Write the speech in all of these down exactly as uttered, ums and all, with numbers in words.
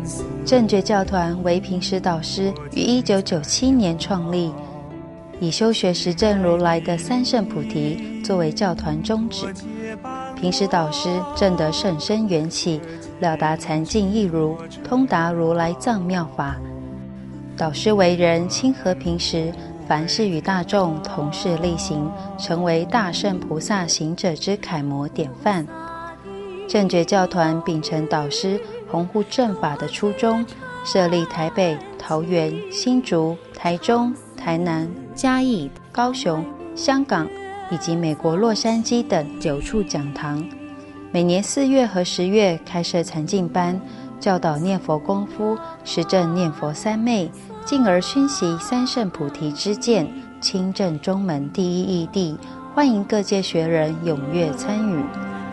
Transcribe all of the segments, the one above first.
正觉教团为平时导师于一九九七年创立，以修学实证如来的三圣菩提作为教团宗旨。平时导师证得甚深缘起，了达禅境义如，通达如来藏妙法。导师为人亲和平时，凡事与大众同事力行，成为大圣菩萨行者之楷模典范。正觉教团秉承导师弘护正法的初衷，设立台北、桃园、新竹、台中、台南、嘉义、高雄、香港以及美国洛杉矶等九处讲堂。每年四月和十月开设禅净班，教导念佛功夫，实证念佛三昧，进而熏习三圣菩提之见，亲证中门第一义谛，欢迎各界学人踊跃参与。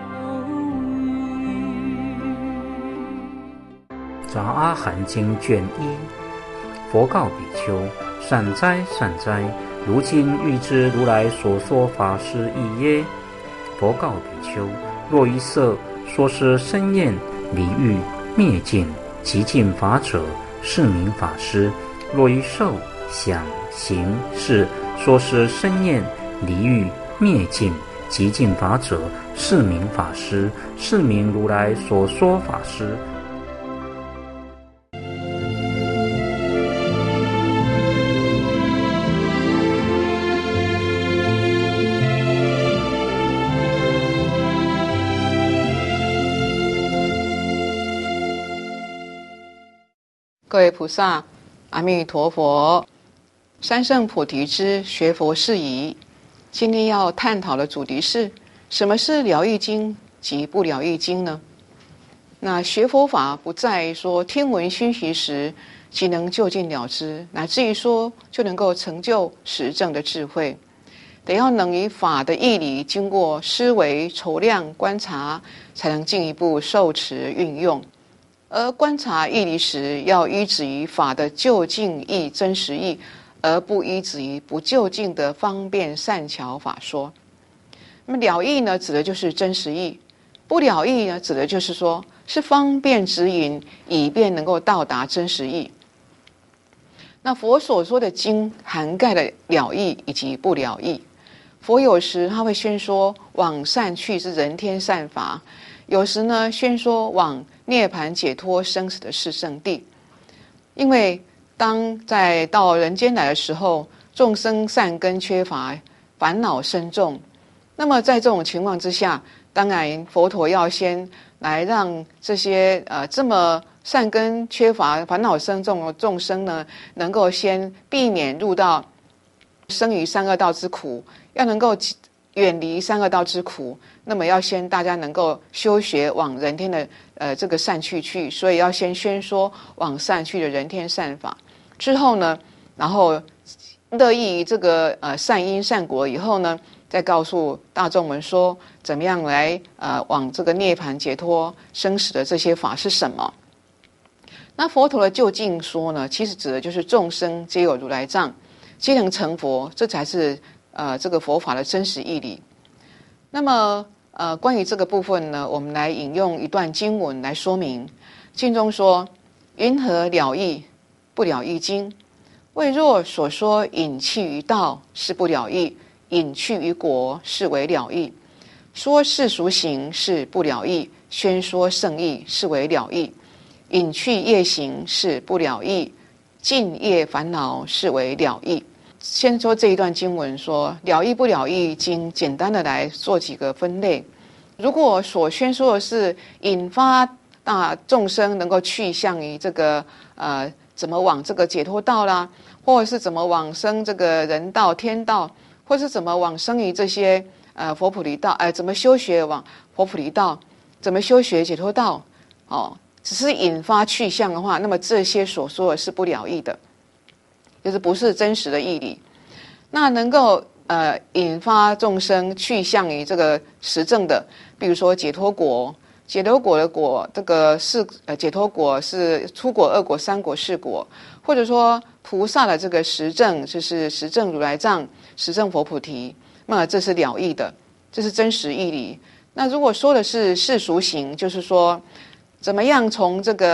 杂阿含经卷一，佛告比丘：善哉善哉，如今欲知如来所说法是义耶？佛告比丘：若一色说是生厌离欲灭尽极尽法者，是名法师；若一受想行识说是生厌离欲灭尽极尽法者，是名法师，是名如来所说法师。 各位菩萨，阿弥陀佛。三圣菩提之学佛事宜，今天要探讨的主题是：什么是了义经及不了义经呢？那学佛法不在于说听闻熏习时即能就近了之，乃至于说就能够成就实证的智慧，得要能以法的义理经过思维、筹量、观察，才能进一步受持运用。而观察义理时，要依止于法的究竟义、真实义，而不依止于不究竟的方便善巧法说。那么了义呢，指的就是真实义；不了义呢，指的就是说是方便指引，以便能够到达真实义。那佛所说的经，涵盖了了义以及不了义。佛有时他会宣说往善去是人天善法，有时呢宣说往涅槃解脱生死的是圣地。因为当在到人间来的时候，众生善根缺乏，烦恼深重，那么在这种情况之下，当然佛陀要先来让这些呃这么善根缺乏、烦恼深重的众生呢，能够先避免入到生于三恶道之苦，要能够远离三恶道之苦，那么要先大家能够修学往人天的呃这个善趣去，所以要先宣说往善去的人天善法。之后呢，然后乐意于这个呃善因善果以后呢，再告诉大众们说怎么样来呃往这个涅槃解脱生死的这些法是什么。那佛陀的究竟说呢，其实指的就是众生皆有如来藏，皆能成佛，这才是呃这个佛法的真实义理。那么呃关于这个部分呢，我们来引用一段经文来说明。经中说：云何了义？不了义经。为若所说隐去于道，是不了义；隐去于果，是为了义。说世俗行，是不了义；宣说圣义，是为了义。隐去业行，是不了义；尽业烦恼，是为了义。先说这一段经文说了义不了义经，简单的来做几个分类。如果所宣说的是引发大众生能够去向于这个呃怎么往这个解脱道啦，或者是怎么往生这个人道天道，或是怎么往生于这些呃佛菩提道，呃怎么修学往佛菩提道，怎么修学解脱道，哦，只是引发去向的话，那么这些所说的是不了义的，就是不是真实的义理。那能够呃引发众生去向于这个实证的，比如说解脱果，解脱果的果，这个是呃解脱果是初果、二果、三果、四果，或者说菩萨的这个实证，就是实证如来藏、实证佛菩提，那这是了义的，这是真实义理。那如果说的是世俗行，就是说怎么样从这个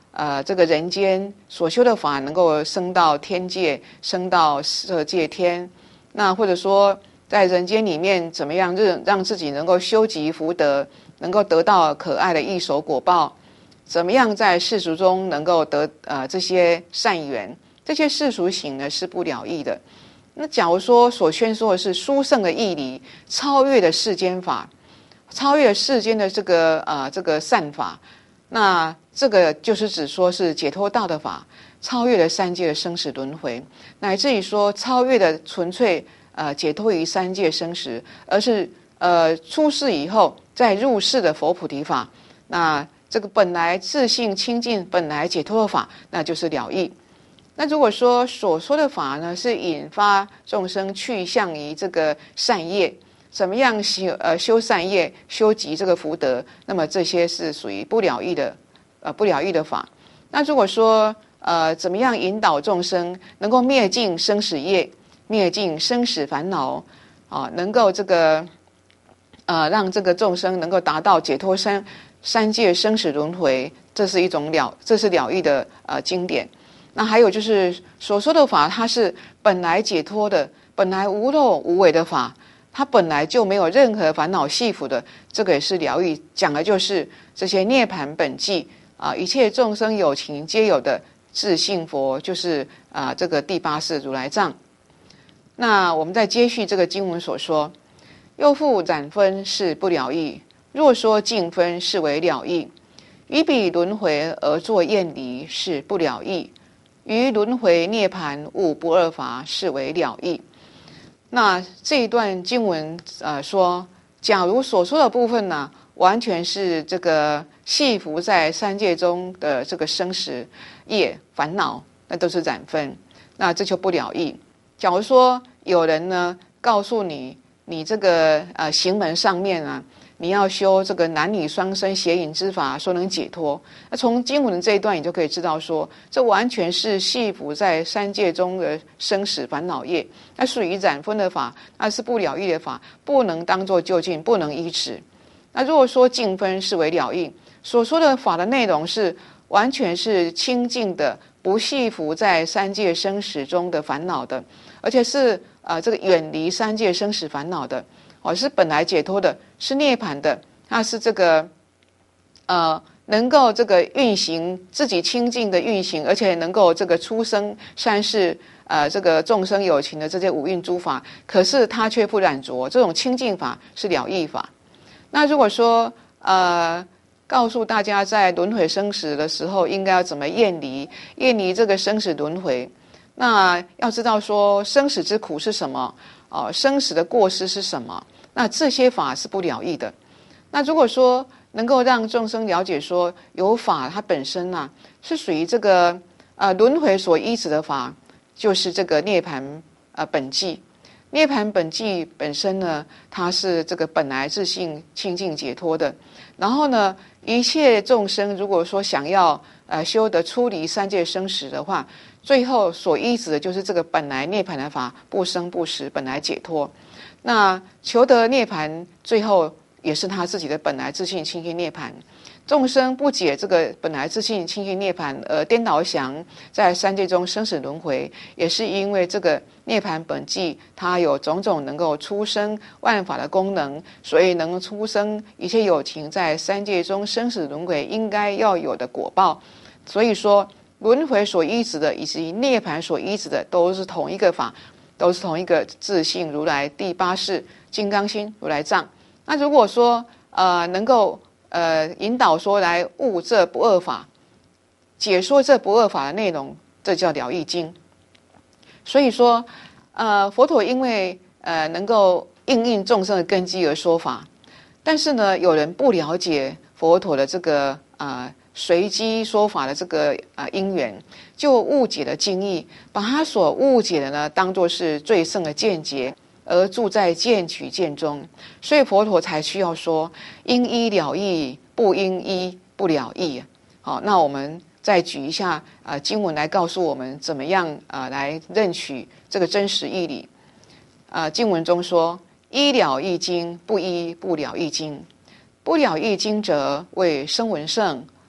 呃这个人间所修的法能够升到天界，升到色界天，那或者说在人间里面怎么样让让自己能够修集福德，能够得到可爱的异熟果报，怎么样在世俗中能够得呃这些善缘，这些世俗行呢是不了义的。那假如说所宣说的是殊胜的义理，超越的世间法，超越世间的这个呃这个善法，那这个就是指说是解脱道的法，超越了三界的生死轮回，乃至于说超越的纯粹呃解脱于三界生死，而是呃出世以后再入世的佛菩提法，那这个本来自性清净本来解脱的法，那就是了义。那如果说所说的法呢是引发众生去向于这个善业，怎么样修呃修善业，修集这个福德，那么这些是属于不了义的呃不了义的法。那如果说呃怎么样引导众生能够灭尽生死业，灭尽生死烦恼啊，能够这个呃让这个众生能够达到解脱三三界生死轮回，这是一种了这是了义的呃经典。那还有就是所说的法，它是本来解脱的，本来无漏无为的法，它本来就没有任何烦恼系缚的，这个也是了义，讲的就是这些涅槃本寂啊，一切众生有情皆有的自性佛，就是啊这个第八世如来藏。那我们再接续这个经文所说，又复染分是不了义，若说净分是为了义，于彼轮回而作厌离是不了义，于轮回涅槃悟不二法是为了义。那这一段经文呃说，假如所说的部分呢，完全是这个系缚在三界中的这个生死业烦恼，那都是染分，那这就不了义。假如说有人呢告诉你，你这个呃行门上面啊，你要修这个男女双生邪淫之法，说能解脱。那从经文的这一段，你就可以知道说，这完全是系缚在三界中的生死烦恼业，那属于染分的法，那是不了义的法，不能当作究竟，不能依止。那如果说净分是为了义，所说的法的内容是完全是清净的，不系缚在三界生死中的烦恼的，而且是呃这个远离三界生死烦恼的。哦，是本来解脱的，是涅槃的，它是这个呃能够这个运行自己清净的运行，而且能够这个出生善事呃这个众生有情的这些五蕴诸法，可是它却不染着，这种清净法是了义法。那如果说呃告诉大家在轮回生死的时候应该要怎么厌离，厌离这个生死轮回，那要知道说生死之苦是什么，哦，生死的过失是什么？那这些法是不了义的。那如果说能够让众生了解说，有法它本身呢、啊、是属于这个呃轮回所依止的法，就是这个涅槃呃本寂。涅槃本寂本身呢，它是这个本来自性清净解脱的。然后呢，一切众生如果说想要呃修得出离三界生死的话，最后所依止的就是这个本来涅槃的法，不生不死，本来解脱。那求得涅槃，最后也是他自己的本来自性清净涅槃。众生不解这个本来自性清净涅槃，而颠倒想在三界中生死轮回，也是因为这个涅槃本寂，它有种种能够出生万法的功能，所以能出生一切有情在三界中生死轮回应该要有的果报。所以说，轮回所依止的以及涅槃所依止的都是同一个法，都是同一个自性如来第八世金刚心如来藏。那如果说呃能够呃引导说来悟这不二法，解说这不二法的内容，这叫了义经。所以说呃佛陀因为呃能够应应众生的根基而说法，但是呢有人不了解佛陀的这个呃随机说法的这个啊、呃、因缘，就误解了经义，把他所误解的呢当作是最胜的见解，而住在见取见中。所以佛陀才需要说因依了义，不因依不了义。好，那我们再举一下啊、呃、经文来告诉我们怎么样啊、呃、来认取这个真实义理。啊、呃、经文中说，依了义经，不依不了义经。不了义经者，谓声闻圣。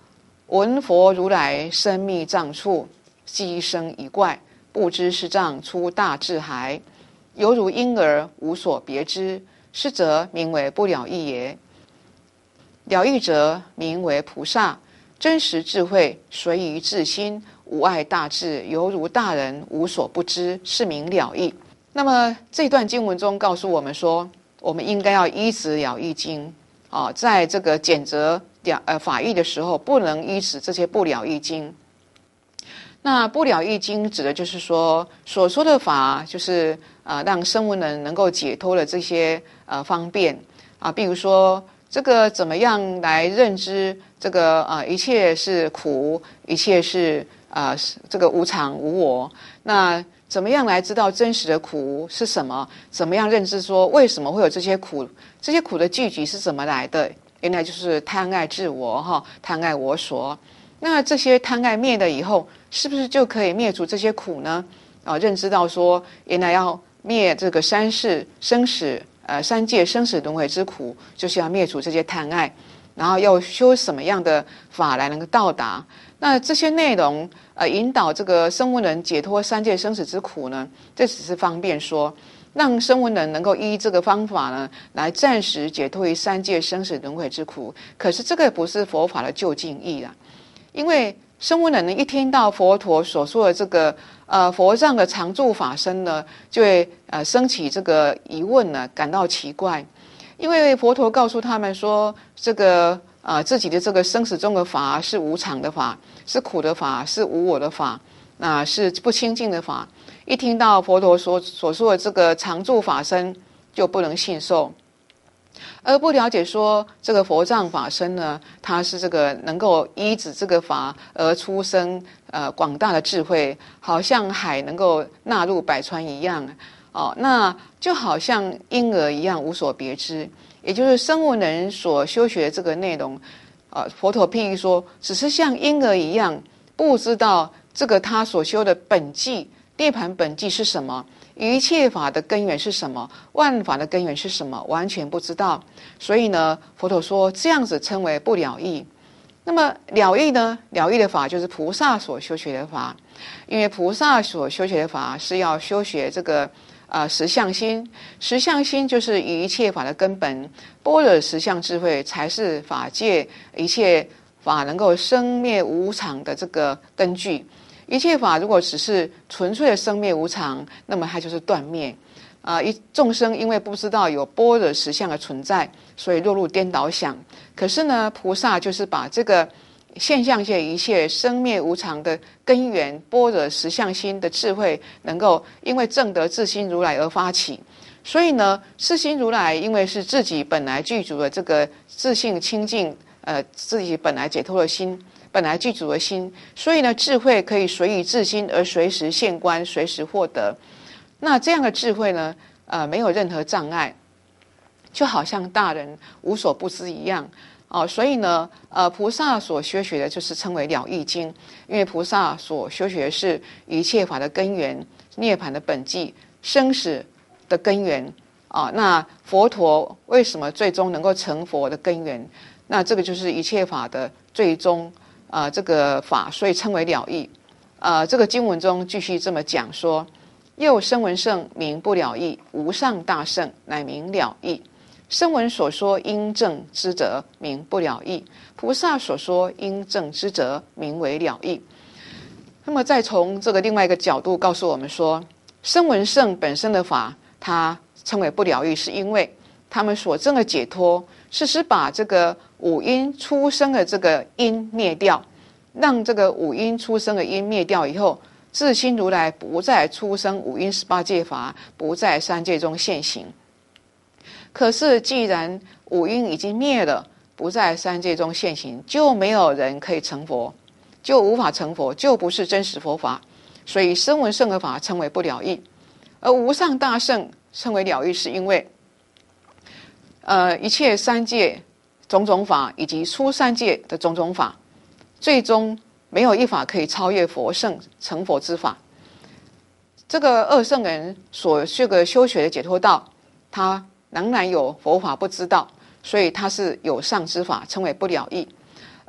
闻佛如来深密藏处，机生一怪，不知是障出大智海，犹如婴儿无所别知，是则名为不了义也。了义者名为菩萨，真实智慧随于自心，无碍大智，犹如大人无所不知，是名了义。那么这段经文中告诉我们说，我们应该要依止了义经啊，在这个检责了呃法义的时候，不能依止这些不了义经。那不了义经指的就是说，所说的法就是呃让声闻人能够解脱的这些呃方便啊，比如说这个怎么样来认知这个呃一切是苦，一切是呃这个无常无我，那怎么样来知道真实的苦是什么？怎么样认知说为什么会有这些苦？这些苦的聚集是怎么来的？原来就是贪爱自我哈，贪爱我所。那这些贪爱灭了以后，是不是就可以灭除这些苦呢？啊，认知到说，原来要灭这个三世生死，呃，三界生死轮回之苦，就是要灭除这些贪爱，然后要修什么样的法来能够到达？那这些内容，呃，引导这个声闻人解脱三界生死之苦呢？这只是方便说，让声闻人能够依这个方法呢，来暂时解脱于三界生死轮回之苦。可是这个不是佛法的究竟义啦。因为声闻人呢，一听到佛陀所说的这个呃佛藏的常住法身呢，就会呃升起这个疑问呢，感到奇怪。因为佛陀告诉他们说，这个呃自己的这个生死中的法是无常的法，是苦的法，是无我的法，那是不清净的法。一听到佛陀所所说的这个常住法身，就不能信受。而不了解说这个佛藏法身呢，它是这个能够依止这个法而出生呃广大的智慧，好像海能够纳入百川一样哦，那就好像婴儿一样无所别知。也就是声闻人所修学的这个内容，呃，佛陀譬喻说，只是像婴儿一样，不知道这个他所修的本际涅槃本际是什么。一切法的根源是什么？万法的根源是什么？完全不知道。所以呢，佛陀说这样子称为不了义。那么了义呢？了义的法就是菩萨所修学的法，因为菩萨所修学的法是要修学这个呃实相心，实相心就是一切法的根本，般若实相智慧才是法界一切法能够生灭无常的这个根据。一切法如果只是纯粹的生灭无常，那么它就是断灭啊、呃！一众生因为不知道有般若实相的存在，所以落入颠倒想。可是呢，菩萨就是把这个现象界一切生灭无常的根源般若实相心的智慧，能够因为证得自心如来而发起。所以呢，自心如来因为是自己本来具足的这个自性清净，呃，自己本来解脱的心。本来具足的心，所以呢，智慧可以随以自心而随时现观，随时获得。那这样的智慧呢，呃，没有任何障碍，就好像大人无所不知一样哦。所以呢，呃，菩萨所修学的就是称为了义经，因为菩萨所修学的是一切法的根源、涅槃的本际、生死的根源啊、哦。那佛陀为什么最终能够成佛的根源？那这个就是一切法的最终。啊、呃，这个法，所以称为了义。呃，这个经文中继续这么讲说：又声闻圣名不了义，无上大圣乃名了义。声闻所说应正之则名不了义，菩萨所说应正之则名为了义。那么，再从这个另外一个角度告诉我们说，声闻圣本身的法，它称为不了义，是因为他们所证的解脱，是使把这个五阴出生的这个因灭掉，让这个五阴出生的因灭掉以后，自心如来不再出生五阴十八界法，不在三界中现行。可是既然五阴已经灭了，不在三界中现行，就没有人可以成佛，就无法成佛，就不是真实佛法。所以声闻圣的法称为不了义，而无上大圣称为了义，是因为呃一切三界种种法以及出三界的种种法，最终没有一法可以超越佛圣成佛之法。这个二圣人所这个修学的解脱道，他仍然有佛法不知道，所以他是有上之法，称为不了义。而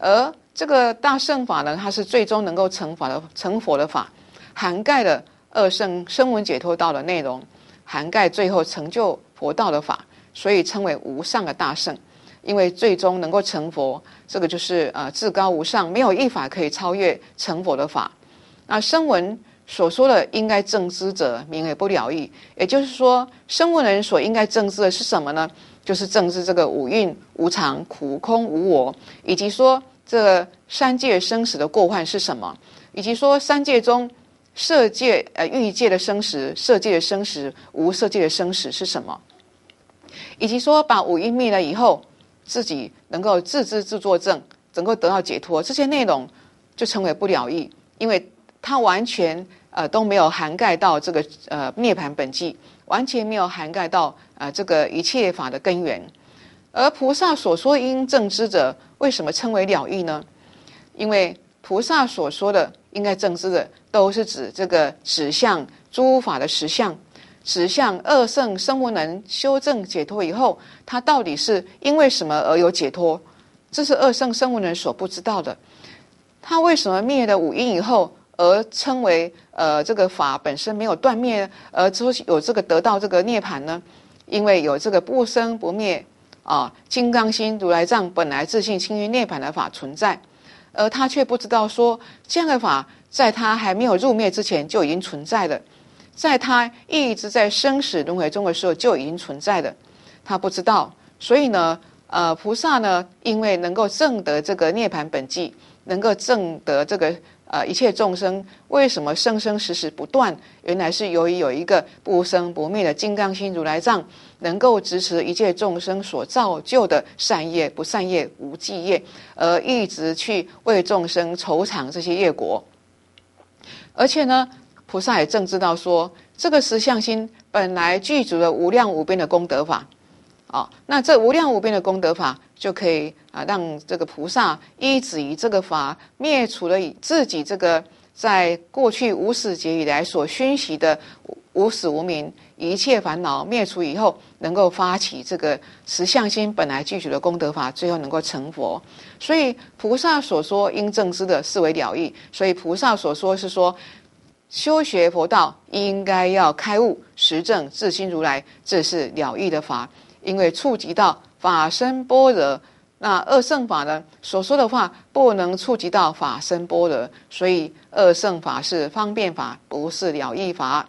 这个大乘法呢，它是最终能够成法的成佛的法，涵盖了二乘声闻解脱道的内容，涵盖最后成就佛道的法，所以称为无上的大乘。因为最终能够成佛，这个就是呃至高无上，没有一法可以超越成佛的法。那声闻所说的应该正知者，名为不了义。也就是说，声闻人所应该正知的是什么呢？就是正知这个五蕴无常、苦空无我，以及说这个三界生死的过患是什么，以及说三界中色界、呃欲界的生死、色界的生死、无色界的生死是什么，以及说把五蕴灭了以后，自己能够自知自作证，能够得到解脱，这些内容就称为不了义，因为它完全呃都没有涵盖到这个呃涅槃本际，完全没有涵盖到呃这个一切法的根源。而菩萨所说应正知者，为什么称为了义呢？因为菩萨所说的应该正知的，都是指这个指向诸法的实相，指向二乘声闻人修正解脱以后，他到底是因为什么而有解脱？这是二乘声闻人所不知道的。他为什么灭了五阴以后，而称为呃这个法本身没有断灭，而之后有这个得到这个涅槃呢？因为有这个不生不灭啊，金刚心如来藏本来自性清净涅槃的法存在，而他却不知道说这样的法在他还没有入灭之前就已经存在了。在他一直在生死轮回中的时候就已经存在了，他不知道，所以呢，呃，菩萨呢，因为能够证得这个涅槃本际，能够证得这个呃一切众生为什么生生死死不断，原来是由于有一个不生不灭的金刚心如来藏，能够支持一切众生所造就的善业、不善业、无记业，而一直去为众生筹偿这些业果，而且呢。菩萨也正知道说，这个实相心本来具足了无量无边的功德法，啊、哦，那这无量无边的功德法就可以啊，让这个菩萨依止于这个法，灭除了自己这个在过去无始劫以来所熏习的无始无明一切烦恼，灭除以后，能够发起这个实相心本来具足的功德法，最后能够成佛。所以菩萨所说应正知的是为了义，所以菩萨所说是说。修学佛道应该要开悟实证自心如来，这是了义的法，因为触及到法身般若，那二乘法呢所说的话不能触及到法身般若，所以二乘法是方便法，不是了义法。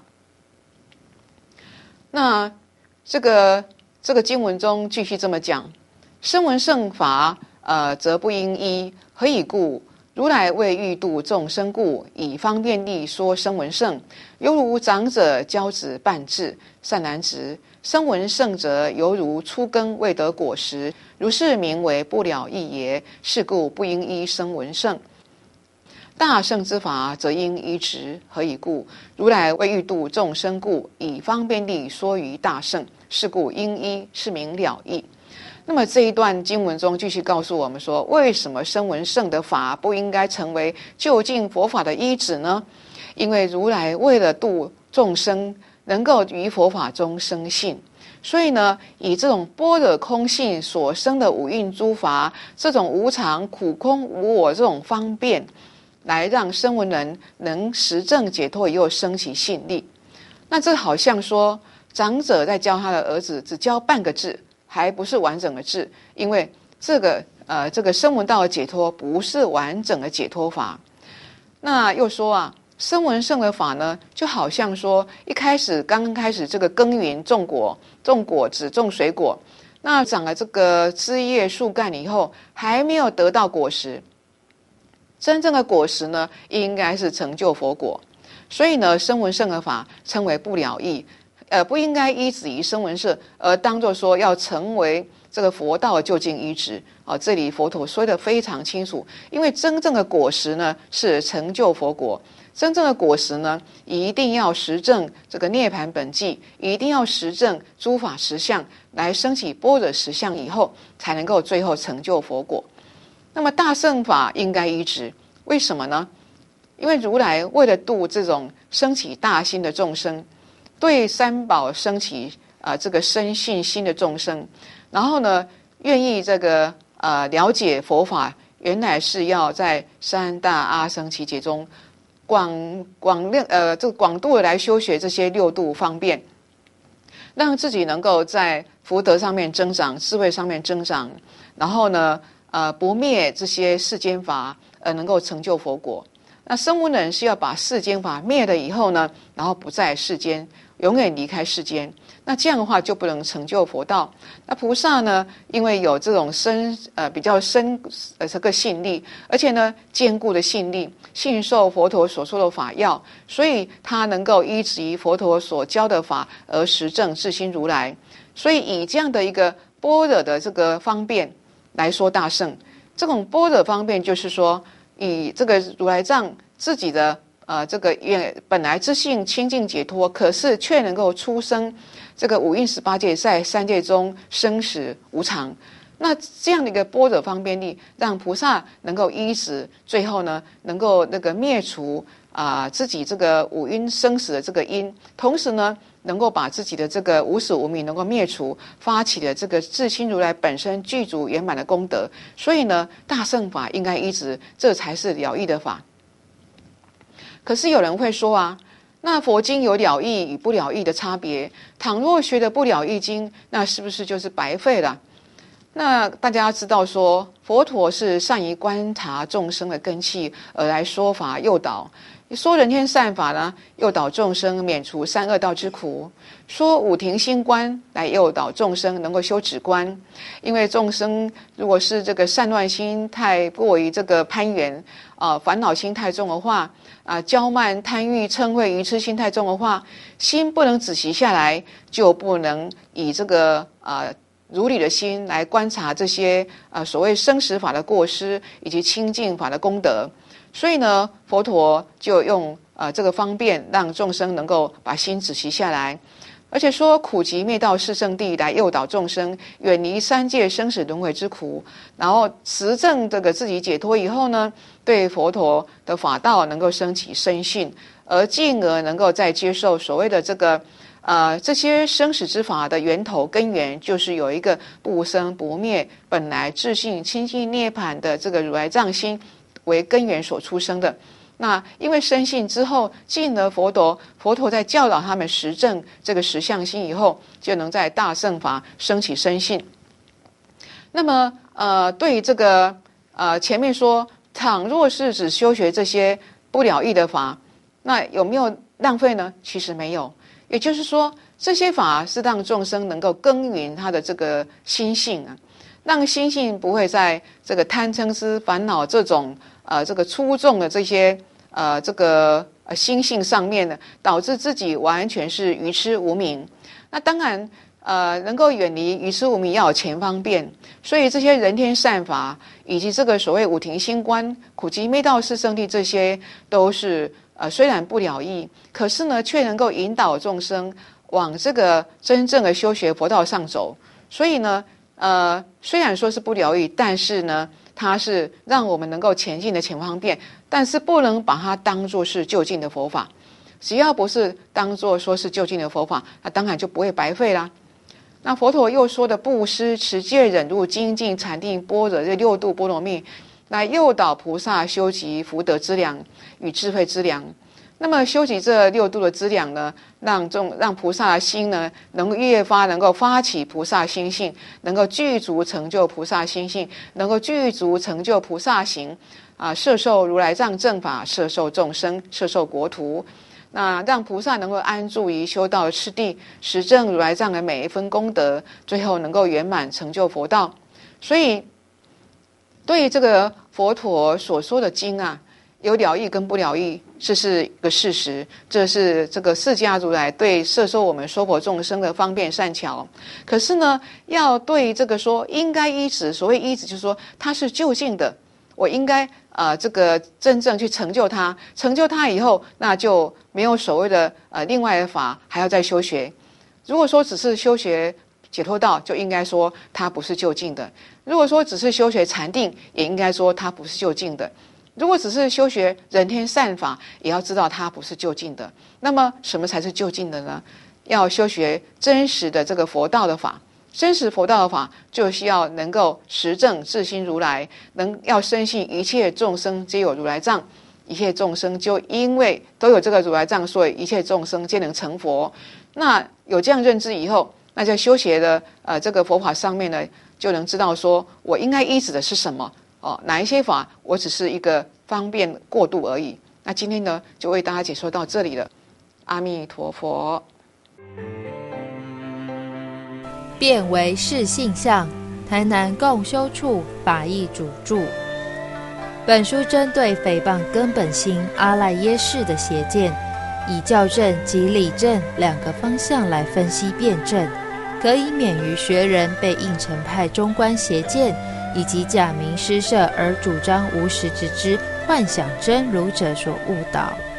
那这个这个经文中继续这么讲：声闻乘法，呃，则不应依，何以故？如来为欲度众生故，以方便力说声闻乘，犹如长者教子半智。善男子，声闻乘者，犹如初根未得果实，如是名为不了义也。是故不应依声闻乘。大乘之法，则应依之。何以故？如来为欲度众生故，以方便力说于大乘，是故应依，是名了义。那么这一段经文中继续告诉我们说，为什么声闻乘的法不应该成为究竟佛法的依止呢？因为如来为了度众生，能够于佛法中生信，所以呢，以这种般若空性所生的五蕴诸法，这种无常、苦空、无我这种方便，来让声闻人能实证解脱以后生起信力。那这好像说，长者在教他的儿子，只教半个字。还不是完整的智，因为这个呃这个声闻道的解脱不是完整的解脱法。那又说啊，声闻乘的法呢，就好像说一开始刚刚开始这个耕耘种果、种果子、种水果，那长了这个枝叶树干以后，还没有得到果实。真正的果实呢，应该是成就佛果。所以呢，声闻乘的法称为不了义。呃，不应该依止于声闻乘，而当作说要成为这个佛道的究竟依止。啊，这里佛陀说的非常清楚，因为真正的果实呢是成就佛果，真正的果实呢一定要实证这个涅槃本际，一定要实证诸法实相，来升起般若实相以后，才能够最后成就佛果。那么大乘法应该依止，为什么呢？因为如来为了度这种升起大心的众生。对三宝升起啊、呃、这个深信心的众生，然后呢，愿意这个呃了解佛法， 原来是要在三大阿僧祇劫中广广量呃这个广度的来修学这些六度方便，让自己能够在福德上面增长，智慧上面增长，然后呢呃不灭这些世间法，而能够成就佛果。那声闻人是要把世间法灭了以后呢，然后不在世间，永远离开世间，那这样的话就不能成就佛道。那菩萨呢，因为有这种深呃比较深呃这个信力，而且呢坚固的信力，信受佛陀所说的法要，所以他能够依止于佛陀所教的法而实证自心如来。所以以这样的一个般若的这个方便来说大乘，这种般若方便就是说，以这个如来藏自己的呃这个本来之性清净解脱，可是却能够出生这个五蕴十八界，在三界中生死无常。那这样的一个般若方便力，让菩萨能够依止，最后呢能够那个灭除啊、呃、自己这个五蕴生死的这个因，同时呢能够把自己的这个无始无明能够灭除，发起了这个自心如来本身具足圆满的功德。所以呢大乘法应该依止，这才是了义的法。可是有人会说啊，那佛经有了义与不了义的差别，倘若学的不了义经，那是不是就是白费了？那大家要知道说，佛陀是善于观察众生的根器而来说法诱导，说人天善法呢，诱导众生免除三恶道之苦；说五停心观来诱导众生能够修止观。因为众生如果是这个散乱心太过于这个攀缘啊、呃，烦恼心太重的话啊、呃，骄慢贪欲嗔恚愚痴心太重的话，心不能止息下来，就不能以这个呃如理的心来观察这些呃所谓生死法的过失以及清净法的功德。所以呢，佛陀就用呃这个方便，让众生能够把心止息下来，而且说苦集灭道四圣谛来诱导众生远离三界生死轮回之苦，然后实证这个自己解脱以后呢，对佛陀的法道能够升起深信，而进而能够再接受所谓的这个呃这些生死之法的源头根源，就是有一个不生不灭本来自性清净涅槃的这个如来藏心为根源所出生的。那因为深信之后，进了佛陀，佛陀在教导他们实证这个实相心以后，就能在大乘法升起深信。那么呃，对于这个呃前面说，倘若是只修学这些不了义的法，那有没有浪费呢？其实没有。也就是说，这些法是让众生能够耕耘他的这个心性啊，让心性不会在这个贪嗔痴烦恼这种呃这个粗重的这些呃这个呃心性上面呢，导致自己完全是愚痴无明。那当然呃能够远离愚痴无明要有前方便，所以这些人天善法以及这个所谓五停心观、苦集灭道四圣谛，这些都是呃虽然不了义，可是呢却能够引导众生往这个真正的修学佛道上走。所以呢呃虽然说是不了义，但是呢它是让我们能够前进的前方便，但是不能把它当作是就近的佛法。只要不是当作说是就近的佛法，那当然就不会白费啦。那佛陀又说的布施、持戒、忍辱、精进、禅定、般若这六度波罗蜜，来诱导菩萨修集福德资粮与智慧资粮。那么修集这六度的资粮呢，让众让菩萨的心呢，能够越发能够发起菩萨心性，能够具足成就菩萨心性，能够具足成就菩萨行啊，摄受如来藏正法，摄受众生，摄受国土。那让菩萨能够安住于修道的次第，实证如来藏的每一分功德，最后能够圆满成就佛道。所以对于这个佛陀所说的经啊，有了义跟不了义，这是一个事实，这是这个释迦如来对摄受我们娑婆众生的方便善巧。可是呢，要对这个说应该依止，所谓依止就是说它是就近的，我应该呃这个真正去成就它，成就它以后，那就没有所谓的呃另外的法还要再修学。如果说只是修学解脱道，就应该说它不是就近的；如果说只是修学禅定，也应该说它不是就近的。如果只是修学人天善法，也要知道它不是就近的。那么什么才是就近的呢？要修学真实的这个佛道的法， 真实佛道的法，就需要能够实证自心如来，能要深信一切众生皆有如来藏，一切众生就因为都有这个如来藏，所以一切众生皆能成佛。那有这样认知以后，那在修学的呃这个佛法上面呢，就能知道说我应该依止的是什么哦，哪一些法我只是一个方便过渡而已。那今天呢，就为大家解说到这里了。阿弥陀佛。 变为是性相，台南共修处法义主著。本书针对诽谤根本心阿赖耶识的邪见，以校正及理正两个方向来分析辩证，可以免于学人被应成派中观邪见以及假名施设而主张无实之知、幻想真如者所误导。